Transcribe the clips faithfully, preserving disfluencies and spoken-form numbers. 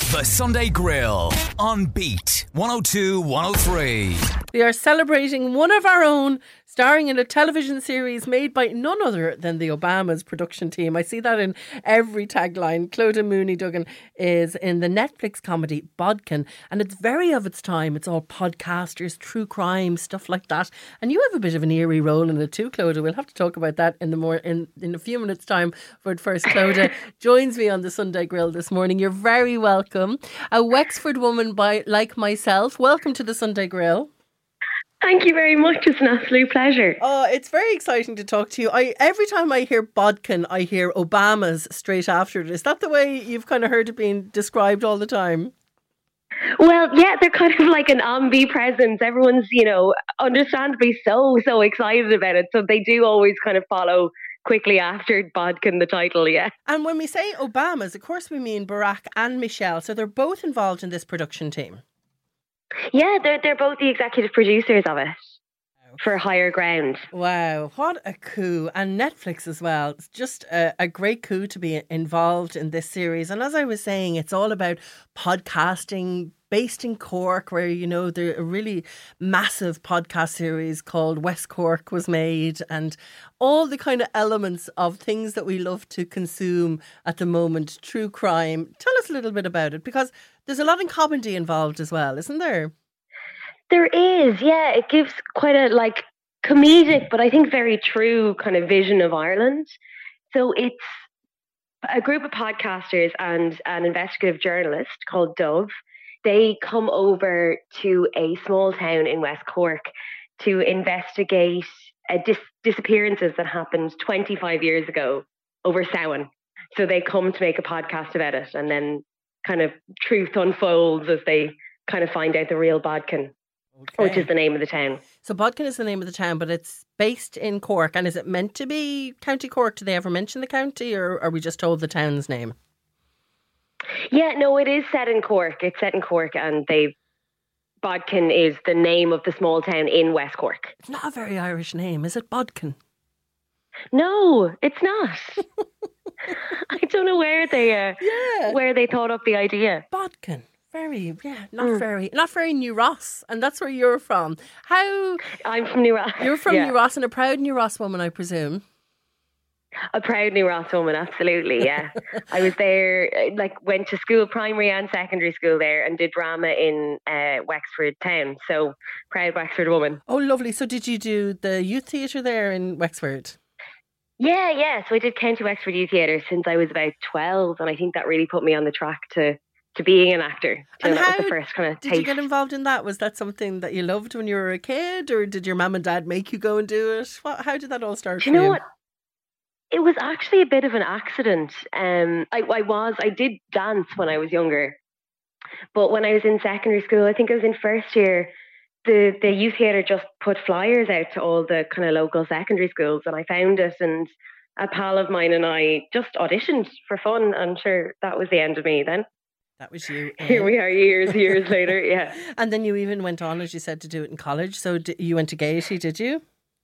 The Sunday Grill on Beat one oh two one oh three. We are celebrating one of our own, starring in a television series made by none other than the Obamas production team. I see that in every tagline. Clodagh Mooney Duggan is in the Netflix comedy Bodkin, and it's very of its time. It's all podcasters, true crime, stuff like that. And you have a bit of an eerie role in it too, Clodagh. We'll have to talk about that in the more in, in a few minutes' time. But first, Clodagh joins me on the Sunday Grill this morning. You're very welcome. A Wexford woman by like myself. Welcome to the Sunday Grill. Thank you very much. It's an absolute pleasure. Oh, it's very exciting to talk to you. I every time I hear Bodkin, I hear Obamas straight after it. Is that the way you've kind of heard it being described all the time? Well, yeah, they're kind of like an omnipresence. Everyone's, you know, understandably so, so excited about it. So they do always kind of follow quickly after Bodkin, the title, yeah. And when we say Obamas, of course we mean Barack and Michelle. So they're both involved in this production team. Yeah, they're they're both the executive producers of it for Higher Ground. Wow, what a coup. And Netflix as well. It's just a, a great coup to be involved in this series. And as I was saying, it's all about podcasting based in Cork, where, you know, the a really massive podcast series called West Cork was made, and all the kind of elements of things that we love to consume at the moment. True crime. Tell us a little bit about it, because there's a lot in comedy involved as well, isn't there? There is, yeah. It gives quite a like comedic, but I think very true kind of vision of Ireland. So it's a group of podcasters and an investigative journalist called Dove. They come over to a small town in West Cork to investigate uh, dis- disappearances that happened twenty-five years ago over Samhain. So they come to make a podcast about it, and then kind of truth unfolds as they kind of find out the real Bodkin. Okay. Which is the name of the town. So Bodkin is the name of the town, but it's based in Cork. And is it meant to be County Cork? Do they ever mention the county, or are we just told the town's name? Yeah, no, it is set in Cork. It's set in Cork, and they've Bodkin is the name of the small town in West Cork. It's not a very Irish name, is it, Bodkin? No, it's not. I don't know where they uh, yeah. where they thought up the idea. Bodkin. Very, yeah, not mm. very, not very New Ross, and that's where you're from. How? I'm from New Ross. You're from yeah. New Ross, and a proud New Ross woman, I presume. A proud New Ross woman, absolutely, yeah. I was there, like, went to school, primary and secondary school there, and did drama in uh, Wexford town. So, proud Wexford woman. Oh, lovely. So, did you do the youth theatre there in Wexford? Yeah, yeah. So, I did County Wexford Youth Theatre since I was about twelve, and I think that really put me on the track to. to being an actor. So and that how was the first kind of did taste. You get involved in that? Was that something that you loved when you were a kid, or did your mum and dad make you go and do it? What, how did that all start? Do you know you? what? It was actually a bit of an accident. Um, I, I was, I did dance when I was younger, but when I was in secondary school, I think I was in first year, the, the youth theatre just put flyers out to all the kind of local secondary schools, and I found it, and a pal of mine and I just auditioned for fun, and sure, that was the end of me then. That was you. Uh, Here we are years, years later, yeah. And then you even went on, as you said, to do it in college. So d- you went to Gaiety, did you?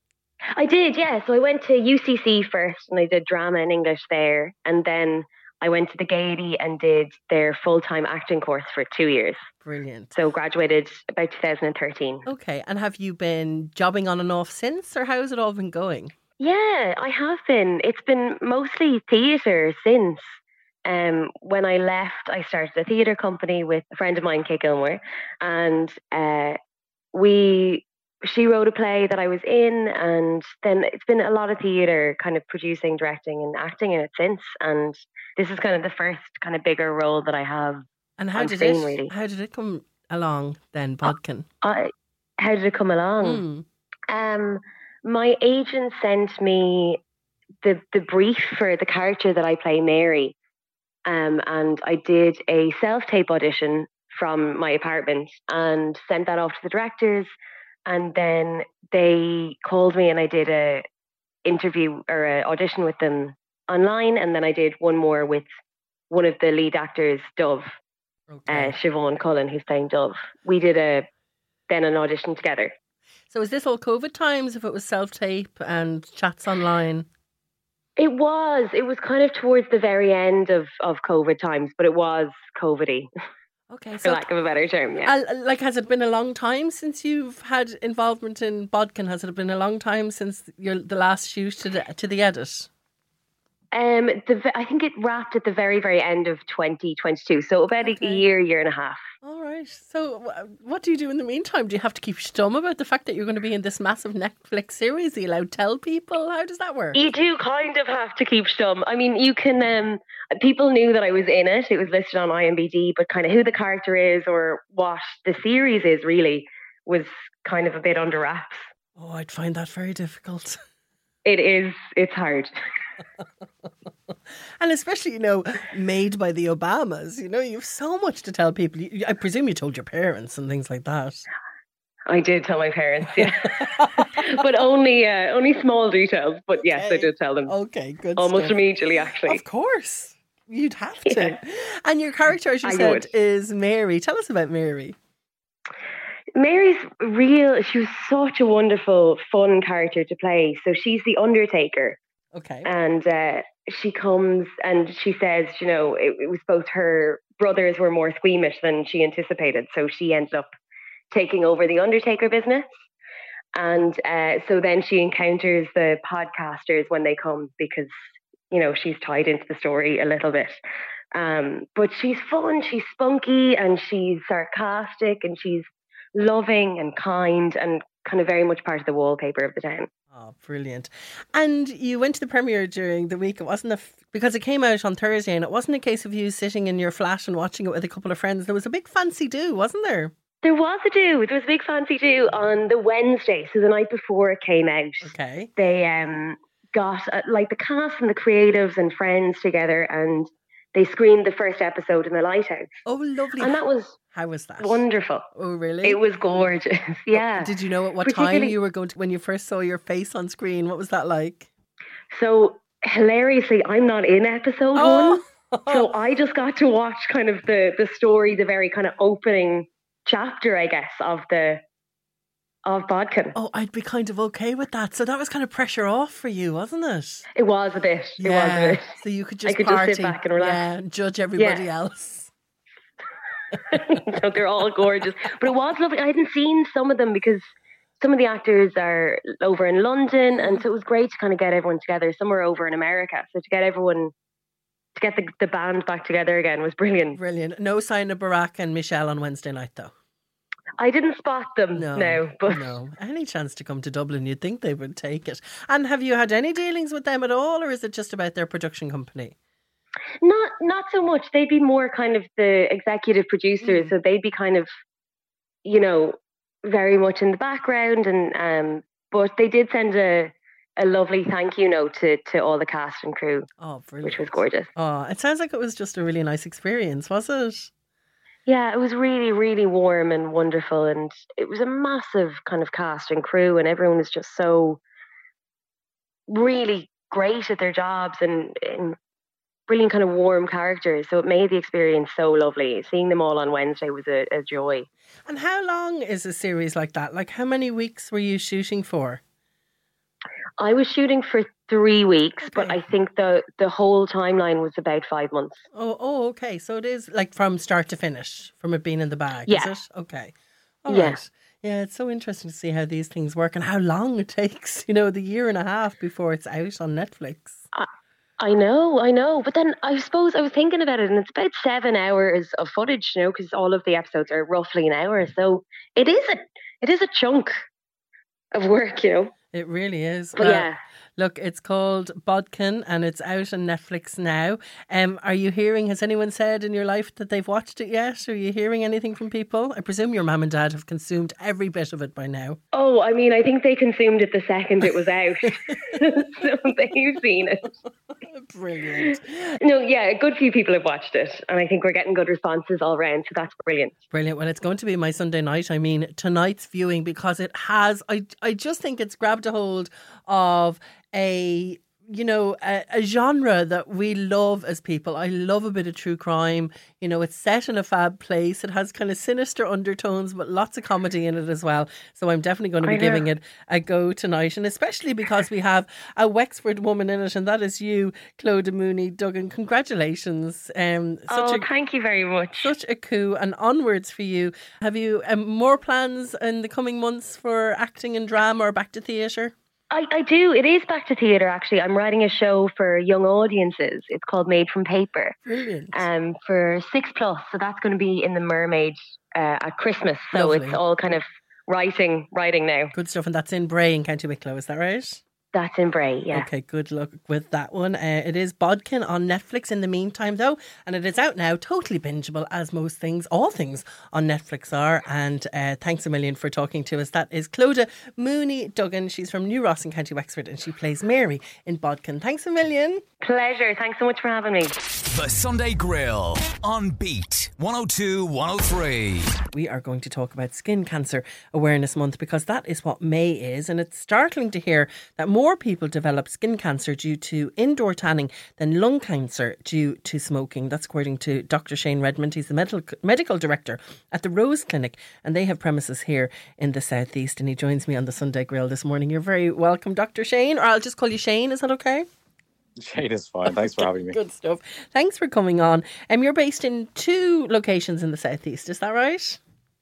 I did, yeah. So I went to U C C first, and I did drama and English there. And then I went to the Gaiety and did their full-time acting course for two years. Brilliant. So graduated about two thousand thirteen. Okay. And have you been jobbing on and off since, or how has it all been going? Yeah, I have been. It's been mostly theatre since. Um, when I left, I started a theatre company with a friend of mine, Kate Gilmore, and uh, we she wrote a play that I was in, and then it's been a lot of theatre, kind of producing, directing, and acting in it since. And this is kind of the first kind of bigger role that I have. And how on did screen, it? Really. How did it come along then, Bodkin? Uh, how did it come along? Mm. Um, my agent sent me the the brief for the character that I play, Mary. Um, and I did a self-tape audition from my apartment and sent that off to the directors. And then they called me, and I did a interview or an audition with them online. And then I did one more with one of the lead actors, Dove, okay. uh, Siobhan Cullen, who's playing Dove. We did a then an audition together. So is this all COVID times, if it was self-tape and chats online? It was. It was kind of towards the very end of, of COVID times, but it was COVID-y, Okay, for so lack of a better term, yeah. uh, like, has it been a long time since you've had involvement in Bodkin? Has it been a long time since your the last shoot to the to the edit? Um, the, ve- I think it wrapped at the very, very end of twenty twenty-two, so about a, a Okay. year, year and a half. All right. So, wh- what do you do in the meantime? Do you have to keep stum about the fact that you're going to be in this massive Netflix series? Are you allowed to tell people? How does that work? You do kind of have to keep stum. I mean, you can. Um, people knew that I was in it. It was listed on I M D B, but kind of who the character is or what the series is really was kind of a bit under wraps. Oh, I'd find that very difficult. It is. It's hard. And especially, you know, made by the Obamas. You know, you have so much to tell people. You- I presume you told your parents and things like that. I did tell my parents, yeah, but only uh, only small details. But yes, I Okay. did tell them Okay, good almost stuff. immediately. Actually, Of course. You'd have to. Yeah. And your character, as you I said, would. is Mary. Tell us about Mary. Mary's real. She was such a wonderful, fun character to play. So she's the Undertaker. Okay. And uh, she comes and she says, you know, it, it was both her brothers were more squeamish than she anticipated. So she ended up taking over the Undertaker business. And uh, so then she encounters the podcasters when they come because, you know, she's tied into the story a little bit. Um, but she's fun, she's spunky, and she's sarcastic, and she's loving and kind and kind of very much part of the wallpaper of the town. Oh, brilliant. And you went to the premiere during the week. It wasn't a, f- because it came out on Thursday, and it wasn't a case of you sitting in your flat and watching it with a couple of friends. There was a big fancy do, wasn't there? There was a do. There was a big fancy do on the Wednesday, so the night before it came out. Okay. They um, got uh, like the cast and the creatives and friends together, and they screened the first episode in the Lighthouse. Oh, lovely. And that was How was that? wonderful. Oh, really? It was gorgeous. Yeah. Did you know at what time Particularly- you were going to, when you first saw your face on screen? What was that like? So hilariously, I'm not in episode Oh, one. So I just got to watch kind of the the story, the very kind of opening chapter, I guess, of the of Bodkin. oh, I'd be kind of okay with that. So that was kind of pressure off for you, wasn't it? It was a bit. It was a bit. So you could just I could just party, sit back and relax. yeah, and judge everybody else. So they're all gorgeous. But it was lovely. I hadn't seen some of them because some of the actors are over in London, and so it was great to kind of get everyone together. Some were over in America. So to get everyone, to get the, the band back together again was brilliant. Brilliant. No sign of Barack and Michelle on Wednesday night, though. I didn't spot them No, now, but no. Any chance to come to Dublin, you'd think they would take it. And have you had any dealings with them at all, or is it just about their production company? not not so much. They'd be more kind of the executive producers, Mm. so they'd be kind of, you know, very much in the background. And um, but they did send a a lovely thank you note to to all the cast and crew, Oh, brilliant. which was gorgeous. Oh, it sounds like it was just a really nice experience, was it? Yeah, it was really, really warm and wonderful, and it was a massive kind of cast and crew, and everyone was just so really great at their jobs and, and brilliant kind of warm characters. So it made the experience so lovely. Seeing them all on Wednesday was a, a joy. And how long is a series like that? Like, how many weeks were you shooting for? I was shooting for three weeks, but Okay. I think the the whole timeline was about five months. Oh, oh, okay. So it is like from start to finish, from it being in the bag, Yeah. is it? Okay. All Yeah. right. Yeah, it's so interesting to see how these things work and how long it takes, you know, the year and a half before it's out on Netflix. I know, I know. But then I suppose I was thinking about it, and it's about seven hours of footage, you know, because all of the episodes are roughly an hour. So it is a it is a chunk of work, you know. It really is. But Well, yeah. look, it's called Bodkin and it's out on Netflix now. Um, are you hearing, has anyone said in your life that they've watched it yet? Are you hearing anything from people? I presume your mum and dad have consumed every bit of it by now. Oh, I mean, I think they consumed it the second it was out. So they've seen it. Brilliant. No, yeah, a good few people have watched it, and I think we're getting good responses all around, so that's brilliant. Brilliant. Well, it's going to be my Sunday night. I mean, tonight's viewing, because it has, I, I just think it's grabbed a hold of a you know, a, a genre that we love as people. I love a bit of true crime. You know, it's set in a fab place. It has kind of sinister undertones, but lots of comedy in it as well. So I'm definitely going to be giving it a go tonight. And especially because we have a Wexford woman in it, and that is you, Clodagh Mooney Duggan. Congratulations. Um, such oh, a, thank you very much. Such a coup, and onwards for you. Have you um, more plans in the coming months for acting and drama or back to theatre? I, I do. It is back to theatre, actually. I'm writing a show for young audiences. It's called Made from Paper. Brilliant. Um, for six plus. So that's going to be in the Mermaid uh, at Christmas. So Lovely. It's all kind of writing, writing now. Good stuff. And that's in Bray in County Wicklow, is that right? That's in Bray, yeah. Okay, good luck with that one. Uh, it is Bodkin on Netflix in the meantime, though, and it is out now, totally bingeable, as most things, all things on Netflix are. And uh, thanks a million for talking to us. That is Clodagh Mooney Duggan. She's from New Ross in County Wexford, and she plays Mary in Bodkin. Thanks a million. Pleasure. Thanks so much for having me. The Sunday Grill on Beat one oh two, one oh three. We are going to talk about Skin Cancer Awareness Month, because that is what May is, and it's startling to hear that more people develop skin cancer due to indoor tanning than lung cancer due to smoking. That's according to Doctor Shane Redmond. He's the medical medical director at the Rose Clinic, and they have premises here in the southeast, and he joins me on the Sunday Grill this morning. You're very welcome, Doctor Shane, or I'll just call you Shane. Is that okay? Shane is fine. Thanks for having me. Good stuff. Thanks for coming on. Um, you're based in two locations in the southeast, is that right?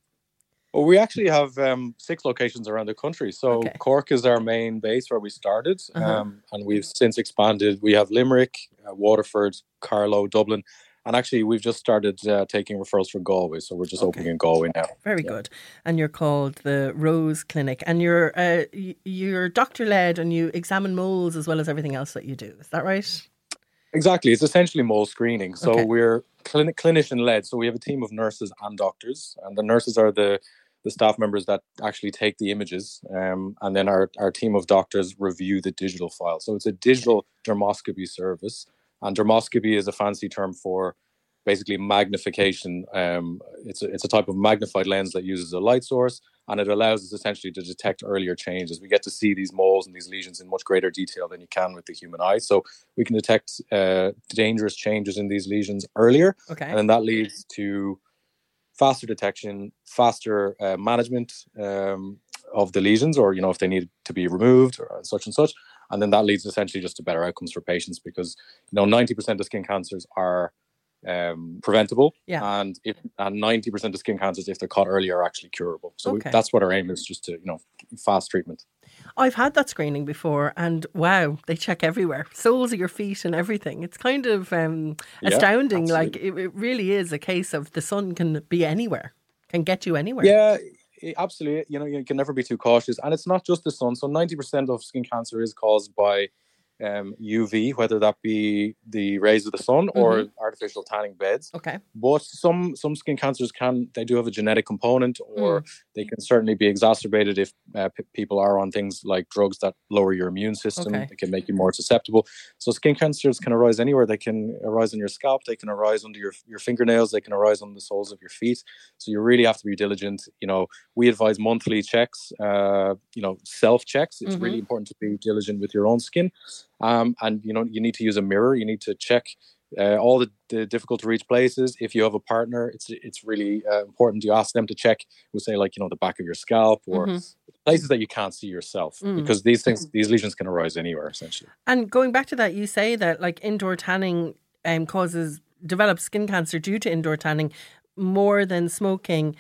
Well, we actually have um, six locations around the country. So Okay. Cork is our main base where we started, Uh-huh. um, and we've since expanded. We have Limerick, uh, Waterford, Carlow, Dublin, and actually we've just started uh, taking referrals for Galway. So we're just Okay. opening in Galway now. Very Yeah. good. And you're called the Rose Clinic, and you're uh, y- you're doctor led, and you examine moles as well as everything else that you do. Is that right? Exactly. It's essentially mole screening. So Okay. we're clinic clinician led. So we have a team of nurses and doctors, and the nurses are the the staff members that actually take the images, um, and then our, our team of doctors review the digital file. So it's a digital dermoscopy service, and dermoscopy is a fancy term for basically magnification. Um, it's a, it's a type of magnified lens that uses a light source, and it allows us essentially to detect earlier changes. We get to see these moles and these lesions in much greater detail than you can with the human eye. So we can detect uh, dangerous changes in these lesions earlier, Okay. and then that leads to faster detection, faster uh, management um, of the lesions, or, you know, if they need to be removed or such and such. And then that leads essentially just to better outcomes for patients, because, you know, ninety percent of skin cancers are um, preventable. Yeah. And if and ninety percent of skin cancers, if they're caught early, are actually curable. So Okay. we, that's what our aim is, just to, you know, fast treatment. I've had that screening before, and wow, they check everywhere, soles of your feet and everything. It's kind of um, Yeah, astounding. Like absolutely. it, it really is a case of the sun can be anywhere, can get you anywhere. Yeah, i- absolutely. You know, you can never be too cautious. And it's not just the sun. So ninety percent of skin cancer is caused by um, U V, whether that be the rays of the sun or artificial tanning beds. Okay. But some some skin cancers can, they do have a genetic component, or Mm. they can certainly be exacerbated if uh, p- people are on things like drugs that lower your immune system. Okay. They can make you more susceptible. So skin cancers can arise anywhere. They can arise on your scalp. They can arise under your, your fingernails. They can arise on the soles of your feet. So you really have to be diligent. You know, we advise monthly checks, uh, you know, self checks. It's Mhm. really important to be diligent with your own skin. Um, and, you know, you need to use a mirror. You need to check uh, all the, the difficult to reach places. If you have a partner, it's it's really uh, important you ask them to check, we'll say, like, you know, the back of your scalp, or Mhm. places that you can't see yourself, Mm. because these things, these lesions can arise anywhere, essentially. And going back to that, you say that like indoor tanning um, causes develops skin cancer due to indoor tanning more than smoking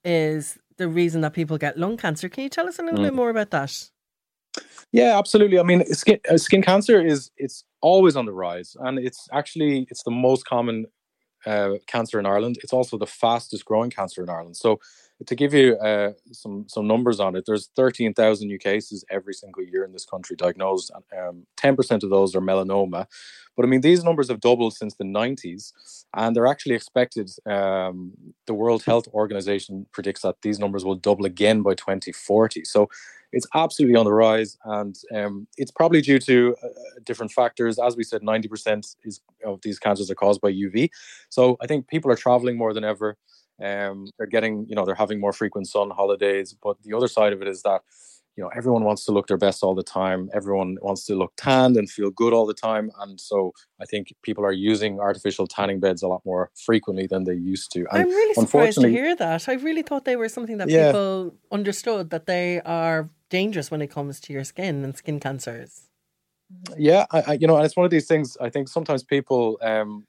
is the reason that people get lung cancer. Can you tell us a little Mm. bit more about that? Yeah, absolutely. I mean, skin uh, skin cancer is it's always on the rise, and it's actually it's the most common uh, cancer in Ireland. It's also the fastest growing cancer in Ireland. So, to give you uh, some some numbers on it, there's thirteen thousand new cases every single year in this country diagnosed, and um, ten percent of those are melanoma. But I mean, these numbers have doubled since the nineties, and they're actually expected. Um, the World Health Organization predicts that these numbers will double again by twenty forty. So it's absolutely on the rise, and um, it's probably due to uh, different factors. As we said, ninety percent is, of these cancers are caused by U V. So I think people are traveling more than ever. Um, they're getting, you know, they're having more frequent sun holidays. But the other side of it is that you know, everyone wants to look their best all the time. Everyone wants to look tanned and feel good all the time. And so I think people are using artificial tanning beds a lot more frequently than they used to. And I'm really surprised to hear that. I really thought they were something that yeah. people understood, that they are dangerous when it comes to your skin and skin cancers. Yeah, I, I, you know, and it's one of these things, I think sometimes people, um,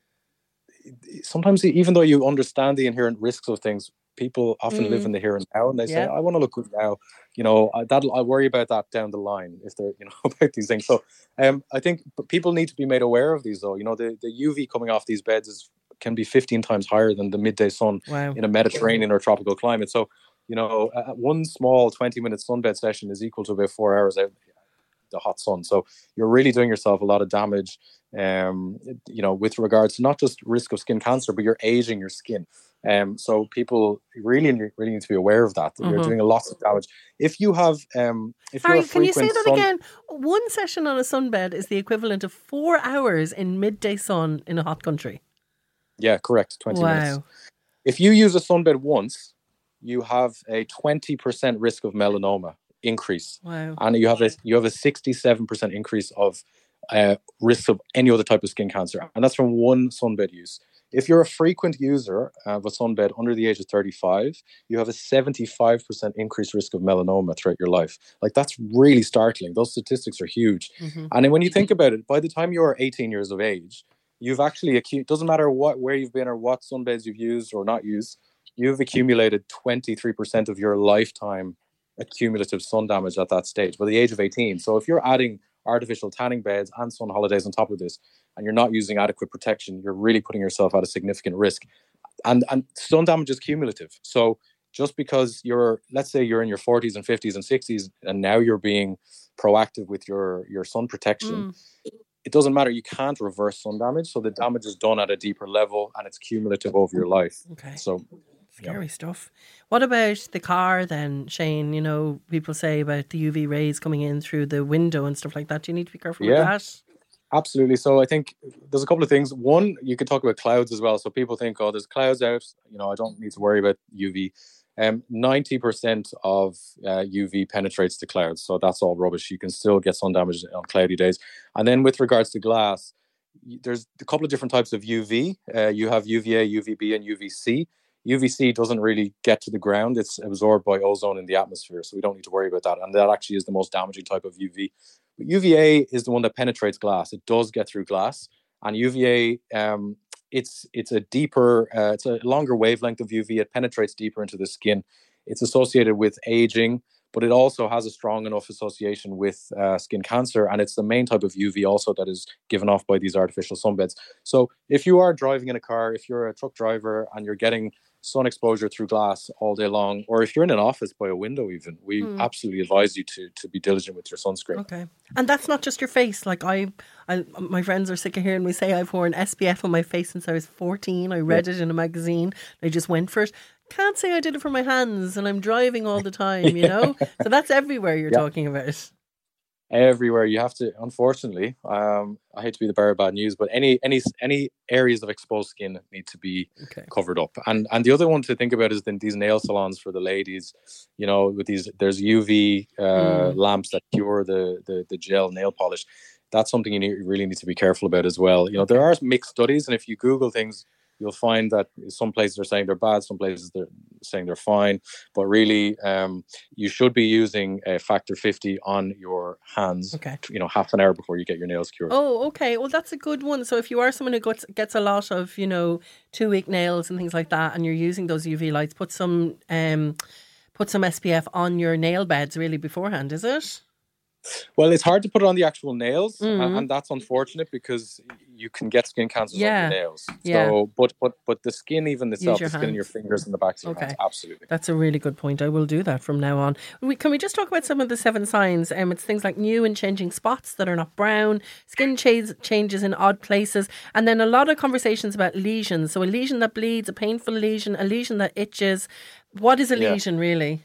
sometimes even though you understand the inherent risks of things, people often mm. live in the here and now, and they say, yeah. I want to look good now. You know, that'll, I worry about that down the line if they're, you know, about these things. So um, I think people need to be made aware of these, though. You know, the, the U V coming off these beds is can be fifteen times higher than the midday sun wow. in a Mediterranean or tropical climate. So, you know, uh, one small twenty minute sunbed session is equal to about four hours out the hot sun. So you're really doing yourself a lot of damage, um, you know, with regards to not just risk of skin cancer, but you're aging your skin. Um, so people really, really need to be aware of that. that mm-hmm. You're doing a lot of damage. If you have, um, if Sorry, you're a can you say that sun- again? One session on a sunbed is the equivalent of four hours in midday sun in a hot country. Yeah, correct. twenty wow. minutes. If you use a sunbed once, you have a twenty percent risk of melanoma increase. Wow. And you have a you have a sixty-seven percent increase of uh, risk of any other type of skin cancer. And that's from one sunbed use. If you're a frequent user of a sunbed under the age of thirty-five, you have a seventy-five percent increased risk of melanoma throughout your life. Like, that's really startling. Those statistics are huge. Mm-hmm. And then when you think about it, by the time you're eighteen years of age, you've actually, it doesn't matter what where you've been or what sunbeds you've used or not used, you've accumulated twenty-three percent of your lifetime accumulative sun damage at that stage by the age of eighteen. So if you're adding artificial tanning beds and sun holidays on top of this, and you're not using adequate protection, you're really putting yourself at a significant risk. And and sun damage is cumulative. So just because you're, let's say you're in your forties and fifties and sixties, and now you're being proactive with your, your sun protection, mm. it doesn't matter. You can't reverse sun damage. So the damage is done at a deeper level, and it's cumulative over your life. Okay. So scary yeah. stuff. What about the car then, Shane? You know, people say about the U V rays coming in through the window and stuff like that. Do you need to be careful yeah. with that? Absolutely. So I think there's a couple of things. One, you could talk about clouds as well. So people think, oh, there's clouds out, you know, I don't need to worry about U V. Um, ninety percent of uh, U V penetrates the clouds. So that's all rubbish. You can still get sun damage on cloudy days. And then with regards to glass, there's a couple of different types of U V. Uh, you have U V A, U V B, and U V C. U V C doesn't really get to the ground. It's absorbed by ozone in the atmosphere. So we don't need to worry about that. And that actually is the most damaging type of U V. But U V A is the one that penetrates glass. It does get through glass. And U V A, um, it's it's a deeper, uh, it's a longer wavelength of U V. It penetrates deeper into the skin. It's associated with aging, but it also has a strong enough association with uh, skin cancer. And it's the main type of U V also that is given off by these artificial sunbeds. So if you are driving in a car, if you're a truck driver and you're getting sun exposure through glass all day long, or if you're in an office by a window even, we mm. absolutely advise you to to be diligent with your sunscreen. Okay. And that's not just your face. Like I, I my friends are sick of hearing me say I've worn S P F on my face since I was fourteen. I read yeah. it in a magazine. I just went for it. Can't say I did it for my hands, and I'm driving all the time, you know? So that's everywhere you're yeah. talking about. Everywhere. You have to, unfortunately, um, I hate to be the bearer of bad news, but any any any areas of exposed skin need to be okay. covered up. And and the other one to think about is then these nail salons for the ladies, you know, with these, there's U V uh, mm. lamps that cure the, the, the gel nail polish. That's something you, need, you really need to be careful about as well. You know, there are mixed studies, and if you Google things, you'll find that some places are saying they're bad, some places they're saying they're fine. But really, um, you should be using a factor fifty on your hands, okay. you know, half an hour before you get your nails cured. Oh, okay. Well, that's a good one. So if you are someone who gets, gets a lot of, you know, two-week nails and things like that, and you're using those U V lights, put some, um, put some S P F on your nail beds really beforehand, is it? Well, it's hard to put it on the actual nails, mm-hmm. and, and that's unfortunate because you can get skin cancers yeah. on your nails. Yeah. So, but but but the skin even itself, the skin in your fingers and the backs of your okay. hands, absolutely. That's a really good point. I will do that from now on. We, can we just talk about some of the seven signs? Um, it's things like new and changing spots that are not brown, skin ch- changes in odd places, and then a lot of conversations about lesions. So a lesion that bleeds, a painful lesion, a lesion that itches. What is a yeah. lesion really?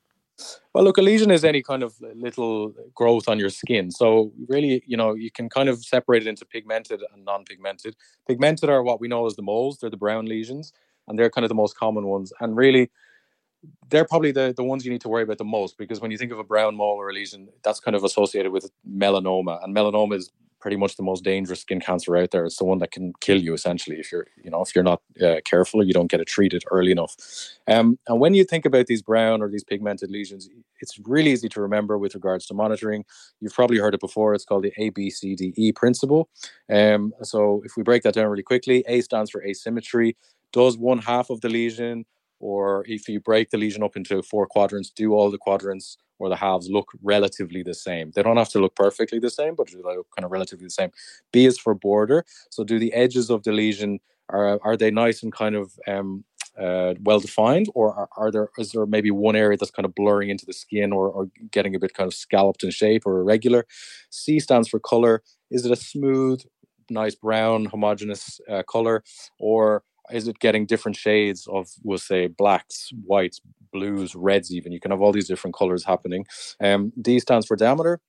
Well, look, a lesion is any kind of little growth on your skin. So really, you know, you can kind of separate it into pigmented and non-pigmented. Pigmented are what we know as the moles. They're the brown lesions, and they're kind of the most common ones. And really, they're probably the, the ones you need to worry about the most, because when you think of a brown mole or a lesion, that's kind of associated with melanoma, and melanoma is pretty much the most dangerous skin cancer out there. It's the one that can kill you essentially if you're, you know, if you're not uh, careful, you don't get it treated early enough. Um, and when you think about these brown or these pigmented lesions, it's really easy to remember with regards to monitoring. You've probably heard it before. It's called the A B C D E principle. Um, so if we break that down really quickly, A stands for asymmetry. Does one half of the lesion, or if you break the lesion up into four quadrants, do all the quadrants or the halves look relatively the same? They don't have to look perfectly the same, but they look kind of relatively the same. B is for border. So do the edges of the lesion, are are they nice and kind of um, uh, well defined, or are, are there is there maybe one area that's kind of blurring into the skin, or, or getting a bit kind of scalloped in shape or irregular? C stands for color. Is it a smooth, nice brown, homogeneous uh, color, or is it getting different shades of, we'll say, blacks, whites, blues, reds even? You can have all these different colors happening. Um, D stands for diameter.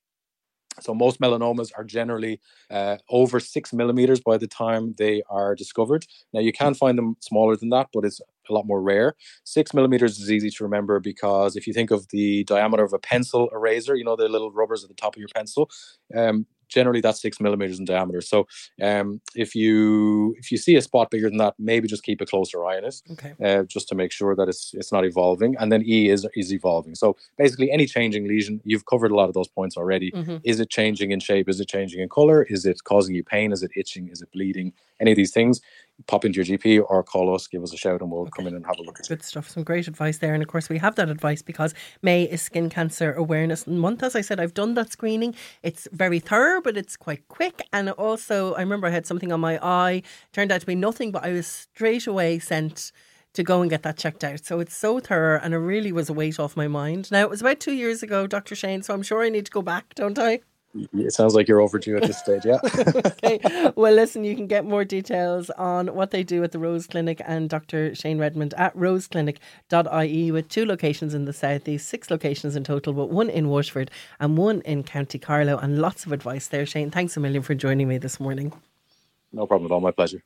So most melanomas are generally uh, over six millimeters by the time they are discovered. Now, you can find them smaller than that, but it's a lot more rare. Six millimeters is easy to remember because if you think of the diameter of a pencil eraser, you know, the little rubbers at the top of your pencil, um, generally that's six millimeters in diameter. So um, if you if you see a spot bigger than that, maybe just keep a closer eye on it, okay. uh, just to make sure that it's it's not evolving. And then E is is evolving. So basically any changing lesion, you've covered a lot of those points already. Mm-hmm. Is it changing in shape? Is it changing in color? Is it causing you pain? Is it itching? Is it bleeding? Any of these things, pop into your G P or call us, give us a shout, and we'll okay. come in and have a look at it. Good stuff. Some great advice there. And of course, we have that advice because May is Skin Cancer Awareness Month. As I said, I've done that screening. It's very thorough, but it's quite quick. And also, I remember I had something on my eye. Turned out to be nothing, but I was straight away sent to go and get that checked out. So it's so thorough, and it really was a weight off my mind. Now, it was about two years ago, Doctor Shane, so I'm sure I need to go back, don't I? It sounds like you're overdue at this stage, yeah. Okay. Well, listen, you can get more details on what they do at the Rose Clinic and Doctor Shane Redmond at rose clinic dot I E, with two locations in the southeast, six locations in total, but one in Waterford and one in County Carlow, and lots of advice there. Shane, thanks a million for joining me this morning. No problem at all, my pleasure.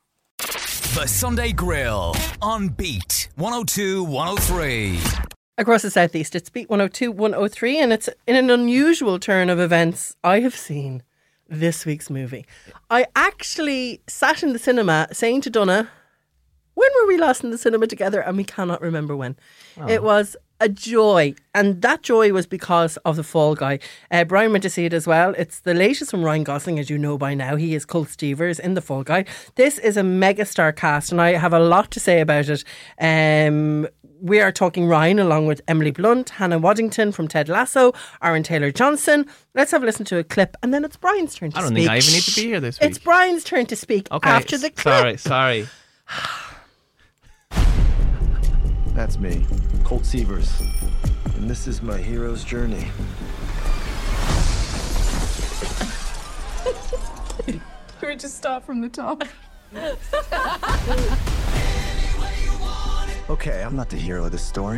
The Sunday Grill on Beat one oh two, one oh three. Across the southeast, it's Beat one oh two, one oh three, and it's in an unusual turn of events. I have seen this week's movie. I actually sat in the cinema saying to Donna, when were we last in the cinema together? And we cannot remember when. Oh. It was a joy, and that joy was because of The Fall Guy. Uh, Brian went to see it as well. It's the latest from Ryan Gosling, as you know by now. He is Colt Stevers in The Fall Guy. This is a megastar cast, and I have a lot to say about it. Um... We are talking Ryan along with Emily Blunt, Hannah Waddington from Ted Lasso, Aaron Taylor-Johnson. Let's have a listen to a clip, and then it's Brian's turn to speak. I don't speak. think I even need to be here this week. It's Brian's turn to speak okay, after the clip. Sorry, sorry. That's me, Colt Stevers, and this is my hero's journey. Can we just start from the top? Okay, I'm not the hero of this story.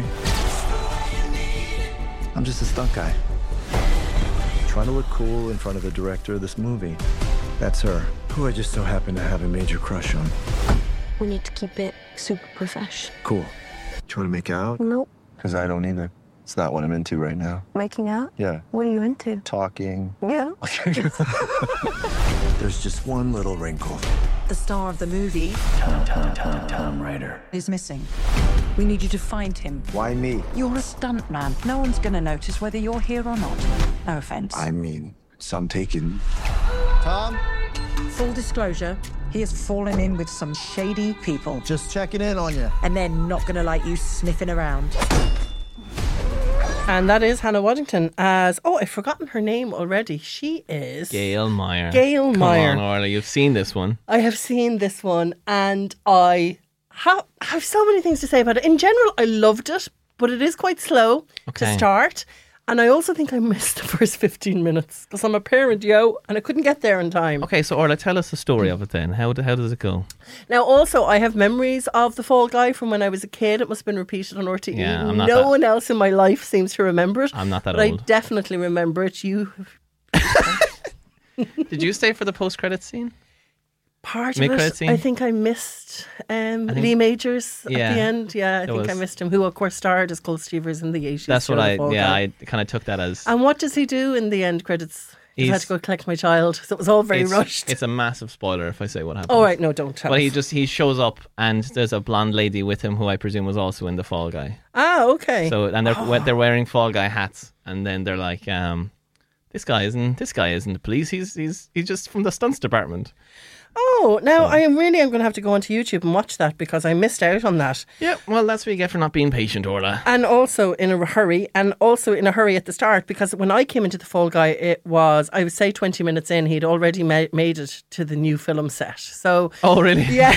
I'm just a stunt guy. Trying to look cool in front of the director of this movie. That's her, who I just so happen to have a major crush on. We need to keep it super profesh. Cool. Do you want to make out? Nope. Because I don't either. It's not what I'm into right now. Making out? Yeah. What are you into? Talking. Yeah. There's just one little wrinkle. The star of the movie, Tom, Tom, Tom, Tom Ryder, is missing. We need you to find him. Why me? You're a stuntman. No one's going to notice whether you're here or not. No offence. I mean, some taken. Tom? Full disclosure, he has fallen in with some shady people. Just checking in on you. And they're not going to like you sniffing around. And that is Hannah Waddington as, oh, I've forgotten her name already. She is... Gail Meyer. Gail Meyer. Come on, Orla, you've seen this one. I have seen this one, and I have, have so many things to say about it. In general, I loved it, but it is quite slow okay. to start. And I also think I missed the first fifteen minutes because I'm a parent, yo, and I couldn't get there in time. Okay, so Orla, tell us the story of it then. How how does it go? Now, also, I have memories of The Fall Guy from when I was a kid. It must have been repeated on R T E. Yeah, I'm not no that, one else in my life seems to remember it. I'm not that but old. I definitely remember it. You Did you stay for the post-credits scene? part of Mid-credit it. scene? I think I missed um, I think- Lee Majors Yeah. at the end. Yeah, I There think I was- missed him, who of course starred as Cole Stevers in the eighties. That's what show, The I, Fall yeah, Guy. I kind of took that as. And what does he do in the end credits? I had He's- to go collect my child, so it was all very it's, rushed. It's a massive spoiler if I say what happens. All right, no, don't tell Well, us. he just he shows up and there's a blonde lady with him who I presume was also in the Fall Guy. Ah, okay. So and they're they're wearing Fall Guy hats, and then they're like, um, "This guy isn't this guy isn't the police. He's he's he's just from the stunts department." Oh, now I am really am going to have to go onto YouTube and watch that because I missed out on that. Yeah, well, that's what you get for not being patient, Orla. And also in a hurry, and also in a hurry at the start, because when I came into the Fall Guy, it was, I would say twenty minutes in, he'd already ma- made it to the new film set. So, Oh, really? yeah.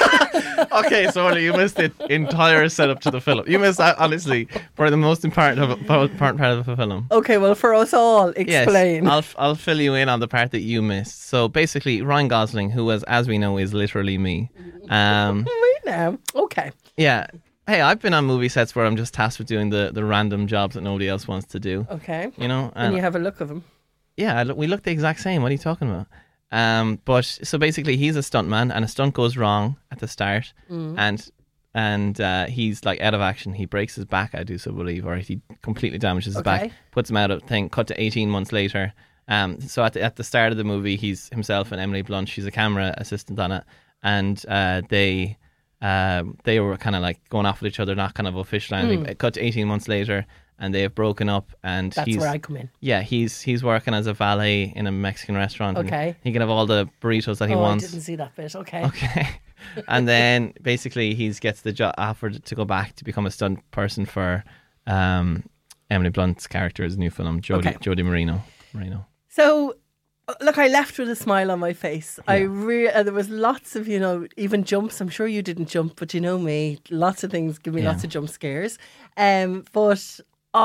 Okay, so Orla, you missed the entire setup to the film. You missed that, honestly, for the most important of, important part of the film. Okay, well, for us all, explain. Yes, I'll I'll fill you in on the part that you missed. So basically, Ryan Gosling, who was, as we know, is literally me. Um, Right now. Okay. yeah. Hey, I've been on movie sets where I'm just tasked with doing the, the random jobs that nobody else wants to do. Okay. You know, And you have a look of him. yeah, I look- we look the exact same. What are you talking about? Um, but so basically, he's a stuntman, and a stunt goes wrong at the start, and and uh, he's like out of action. He breaks his back, I do so believe, or he completely damages his back, Okay. puts him out of thing. Cut to eighteen months later. Um, so at the, at the start of the movie, he's himself and Emily Blunt. She's a camera assistant on it, and uh, they. Um, they were kind of like going off with each other, not kind of official. anything. It cut to eighteen months later, and they have broken up. And That's he's where I come in. yeah, he's he's working as a valet in a Mexican restaurant. and Okay. he can have all the burritos that he oh, wants. I didn't see that bit. Okay. Okay. And then basically he gets the job offered to go back to become a stunt person for um, Emily Blunt's character's new film, Jodie Okay. Jodie Marino. Marino. So, uh, look, I left with a smile on my face. I re- uh, there was lots of, you know, even jumps. I'm sure you didn't jump, but you know me. Lots of things give me Yeah. lots of jump scares. Um, but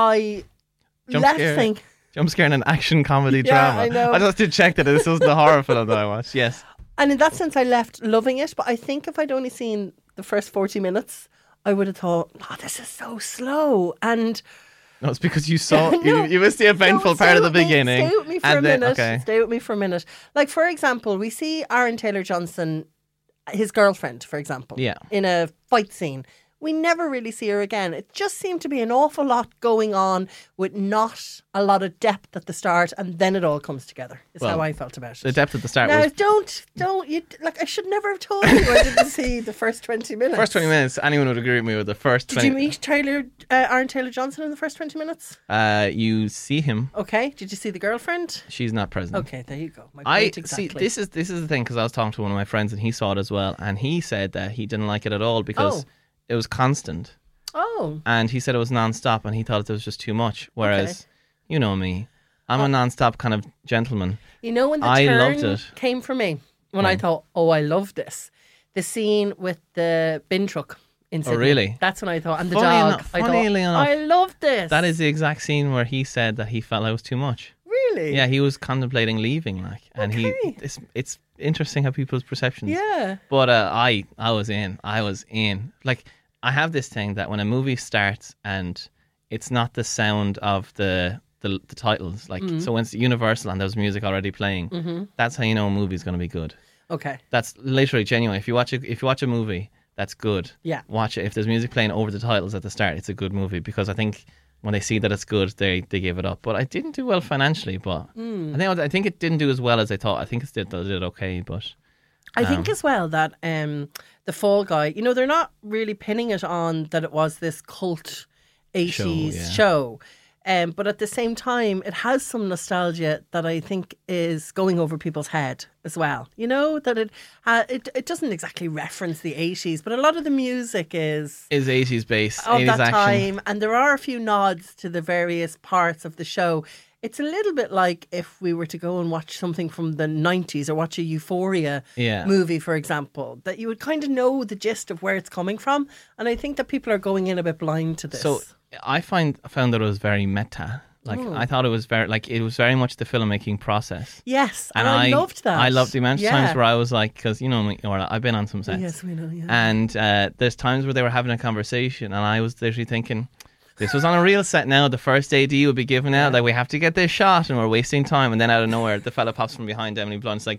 I Jump left scare. think. Jump scare in an action comedy Yeah, drama. I know. I just did check that this wasn't the horror film that I watched. Yes. And in that sense, I left loving it. But I think if I'd only seen the first forty minutes, I would have thought, oh, this is so slow. And No, it's because you saw No, you, you missed the eventful no, stay part of the with me, beginning. Stay with me for and a then, minute. Okay. Stay with me for a minute. Like, for example, we see Aaron Taylor Johnson, his girlfriend, for example, Yeah. in a fight scene. We never really see her again. It just seemed to be an awful lot going on with not a lot of depth at the start, and then it all comes together. Is Well, how I felt about it. The depth at the start Now, was don't, don't, you, like, I should never have told you I didn't see the first twenty minutes. first twenty minutes. Anyone would agree with me with the first Did twenty. you meet Taylor, uh, Aaron Taylor Johnson in the first twenty minutes? Uh, you see him. Okay. Did you see the girlfriend? She's not present. Okay, there you go. My I point exactly. see. This is this is the thing because I was talking to one of my friends and he saw it as well, and he said that he didn't like it at all because Oh. it was constant, Oh. and he said it was non-stop, and he thought it was just too much. Whereas, Okay. you know me, I'm a non-stop kind of gentleman. You know when the I turn loved it. came for me? When I When? thought, oh, I love this. The scene with the bin truck in Sydney. Oh, really? That's when I thought. And the Funny dog. enough- I thought, funnily enough, I love this. That is the exact scene where he said that he felt it was too much. Really? Yeah, he was contemplating leaving, like, and Okay. he. It's it's interesting how people's perceptions. Yeah. But uh, I I was in. I was in. Like, I have this thing that when a movie starts and it's not the sound of the the, the titles, like, Mm-hmm. so when it's Universal and there's music already playing, that's how you know a movie's going to be good. Okay. That's literally genuine. If you watch a, if you watch a movie that's good, Yeah. watch it. If there's music playing over the titles at the start, it's a good movie because I think when they see that it's good, they, they give it up. But I didn't do well financially, but Hmm. I think I think it didn't do as well as I thought. I think it did, it did okay, but I think Um, as well that um, the Fall Guy, you know, they're not really pinning it on that it was this cult eighties yeah. show. Um, but at the same time, it has some nostalgia that I think is going over people's head as well. You know, that it uh, it, it doesn't exactly reference the eighties, but a lot of the music is is eighties based, of eighties that action. time. And there are a few nods to the various parts of the show. It's a little bit like if we were to go and watch something from the nineties or watch a Euphoria Yeah. movie, for example, that you would kind of know the gist of where it's coming from. And I think that people are going in a bit blind to this. So I find I found that it was very meta. Like Oh. I thought it was very like it was very much the filmmaking process. yes, and, I, loved that. I loved the amount of Yeah. times where I was like, because you know me, or I've been on some sets. Yes, we know, yeah. And uh, there's times where they were having a conversation, and I was literally thinking, this was on a real set now. The first A D would be given out, like, we have to get this shot, and we're wasting time. And then out of nowhere, the fella pops from behind Emily Blunt's like,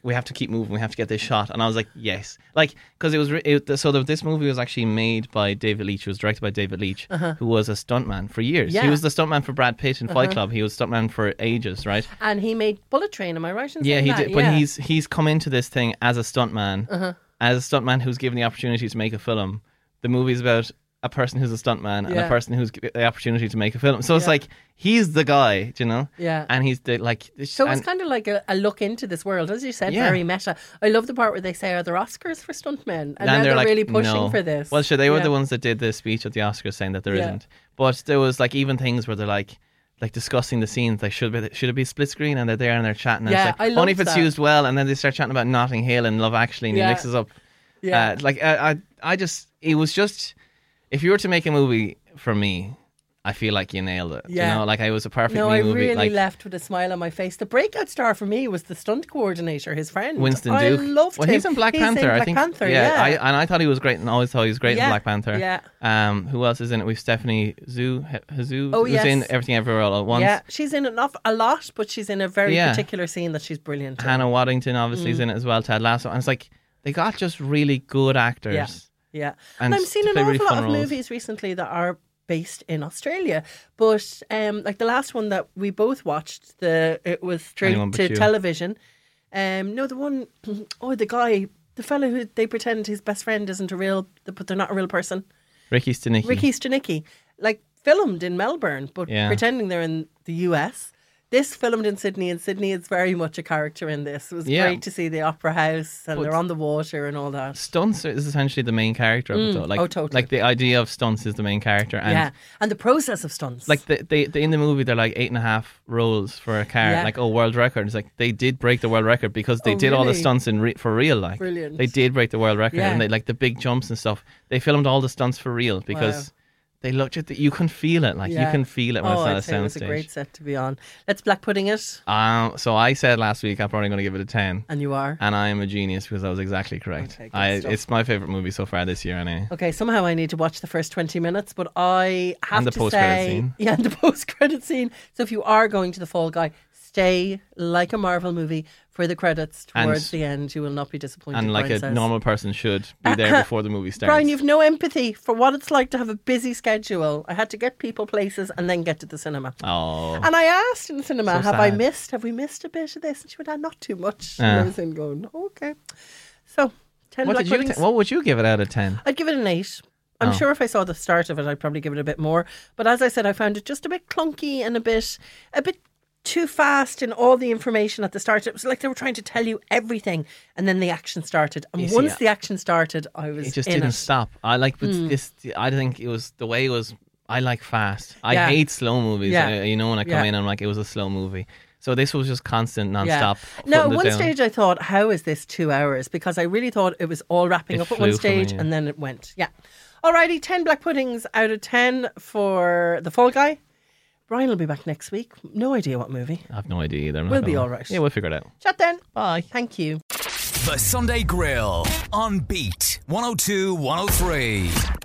we have to keep moving, we have to get this shot. And I was like, yes. Like, because it was, re- it, so the, this movie was actually made by David Leitch. It was directed by David Leitch, uh-huh. who was a stuntman for years. Yeah. He was the stuntman for Brad Pitt in uh-huh. Fight Club. He was stuntman for ages, right? And he made Bullet Train, am I right in yeah, saying he that? did. Yeah, but he's he's come into this thing as a stuntman, uh-huh. as a stuntman who's given the opportunity to make a film. The movie's about a person who's a stuntman and Yeah. a person who's given the opportunity to make a film. So it's Yeah. like, he's the guy, do you know? Yeah. And he's the, like... So it's and- kind of like a, a look into this world, as you said, Yeah. very meta. I love the part where they say, are there Oscars for stuntmen? And, And now they're they're like, really pushing no. for this. Well, sure, they were Yeah. the ones that did the speech at the Oscars saying that there Yeah. not But there was like even things where they're like, like discussing the scenes. Like, should it be, should it be split screen? And they're there and they're chatting. And Yeah, it's I like, loved only if it's that. used well. And then they start chatting about Notting Hill and Love Actually, and Yeah. he mixes up. Yeah. Uh, like I, I, I just, it was just, if you were to make a movie for me, I feel like you nailed it. Yeah. You know, like I was a perfect No, me I movie. really like, left with a smile on my face. The breakout star for me was the stunt coordinator, his friend. Winston I Duke. loved well, him. he's in Black He's Panther. in I Black think. Panther, yeah. I, and I thought he was great, and always thought he was great Yeah, in Black Panther. yeah. Um, who else is in it? We've Stephanie Zhu, Zhu, Oh, who's yes. in Everything Everywhere All at Once. Yeah, she's in enough a lot, but she's in a very Yeah. particular scene that she's brilliant in. Hannah Waddington obviously is Mm. in it as well. Ted Lasso, and it's like they got just really good actors. Yeah, yeah. And And, I'm seeing to an play awful really lot fun of roles. movies recently that are based in Australia, but um, like the last one that we both watched, the it was straight Anyone But to You. television. Um, no, the one, oh, the guy, the fellow who they pretend his best friend isn't a real, but they're not a real person. Ricky Stenicki. Ricky Stenicki, like filmed in Melbourne, but Yeah. pretending they're in the U S. This filmed in Sydney, and Sydney is very much a character in this. It was Yeah. great to see the opera house, and But- they're on the water and all that. Stunts is essentially the main character of it, Mm. though. Like, Oh, totally. like the idea of stunts is the main character, and yeah, and the process of stunts. like the, they, they in the movie they're like eight and a half rolls for a car. Yeah. Like, oh, world record. It's like they did break the world record because they Oh, did all the really? stunts in re- for real. Like, Brilliant. they did break the world record, Yeah. and they like the big jumps and stuff. They filmed all the stunts for real because. Wow. They looked at the, you can feel it, like Yeah. you can feel it when oh, it's not I'd a say it was a soundstage. great set to be on. Let's black pudding it, Um, so I said last week I'm probably going to give it a ten, and you are. and I am a genius because I was exactly correct. Okay, good I, stuff. it's my favorite movie so far this year, anyway. Okay, somehow I need to watch the first twenty minutes, but I have And the to post-credit say, scene. yeah, and the post-credit scene. So if you are going to the Fall Guy, stay like a Marvel movie for the credits towards And- the end. You will not be disappointed. And like Brian a says. normal person should be there before the movie starts. Brian, you've no empathy for what it's like to have a busy schedule. I had to get people places and then get to the cinema. Oh, And I asked in the cinema, So have I sad. missed, have we missed a bit of this? And she went, ah, not too much. Yeah. And I was in going, okay. So, ten what black did you? puddings. T- what would you give it out of ten? I'd give it an eight. I'm Oh. sure if I saw the start of it, I'd probably give it a bit more. But as I said, I found it just a bit clunky and a bit, a bit too fast in all the information at the start. It was like they were trying to tell you everything, and then the action started. And You see, once I- the action started, I was It just in didn't it. stop. I like but Mm. this. I think it was the way it was. I like fast. I Yeah. hate slow movies. Yeah. I- you know, when I come Yeah. in, I'm like, it was a slow movie. So this was just constant, non-stop. Now, at putting it one down. stage, I thought, how is this two hours? Because I really thought it was all wrapping It up at one flew for me, stage, yeah. and then it went. Yeah. Alrighty, ten black puddings out of ten for The Fall Guy. Brian will be back next week. No idea what movie. I have no idea either. I'm not We'll gonna be lie. all right. Yeah, we'll figure it out. Chat then. Bye. Thank you. The Sunday Grill on Beat one oh two, one oh three.